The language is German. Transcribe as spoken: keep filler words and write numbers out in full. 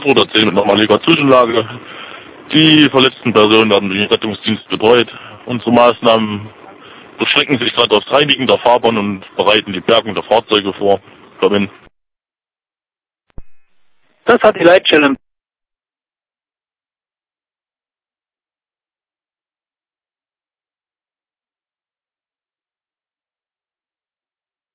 Frankfurt erzählen mit normaliger Zwischenlage. Die verletzten Personen werden durch den Rettungsdienst betreut. Unsere Maßnahmen beschränken sich gerade aufs Reinigen der Fahrbahn und bereiten die Bergung der Fahrzeuge vor. Komm hin. Das hat die Leitstelle